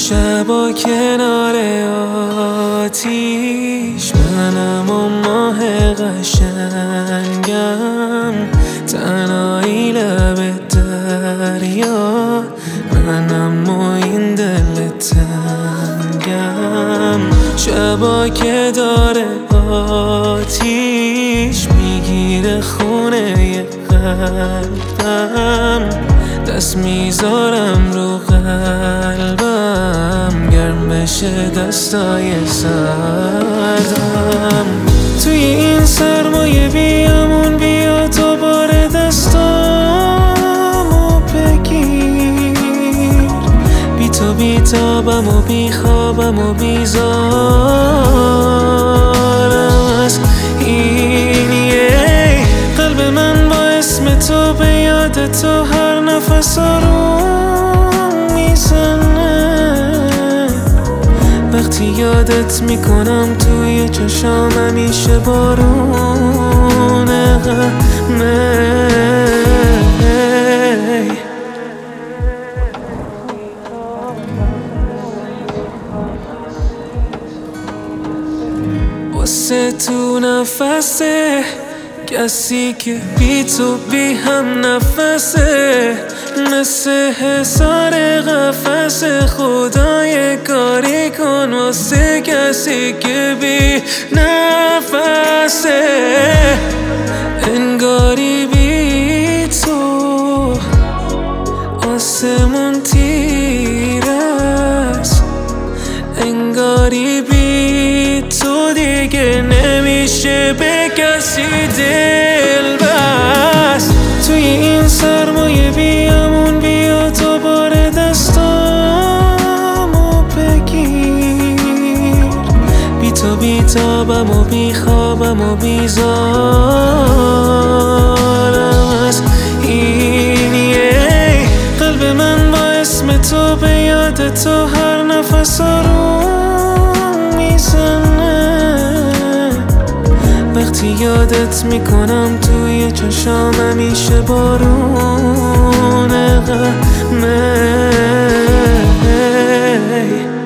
شبا کنار آتیش منم و ماه قشنگم، تنهایی لب دریا منم و این دل تنگم. شبا که داره آتیش میگیره خونه قلبم، دست میذارم رو قلبم گرم بشه دستای سردم. توی این سرمایه بیامون بیا دوباره دستامو بگیر، بی تو بیتابم و بیخوابم و بیزارم از این قلب من با اسم تو به یاد تو هر نفس آروم میزنه. وقتی یادت میکنم توی چشام همیشه بارون غمه. واسه تو نفسه کسی که بی تو بی هم نفسه، مثل حصار قفس خدای کاری کن واسه کسی که بی نفسه. انگاری بی تو آسمون تیره است، انگاری بی تو دیگه نمیشه به کسی دل بست. توی این سرمایه بیامون بیا دوباره دستامو بگیر، بی تو بیتابم و بیخوابم و بیزارم از این قلب من با اسم تو به یاد تو هر نفس آروم میزنه. وقتی یادت میکنم توی چشام همیشه بارون غمه.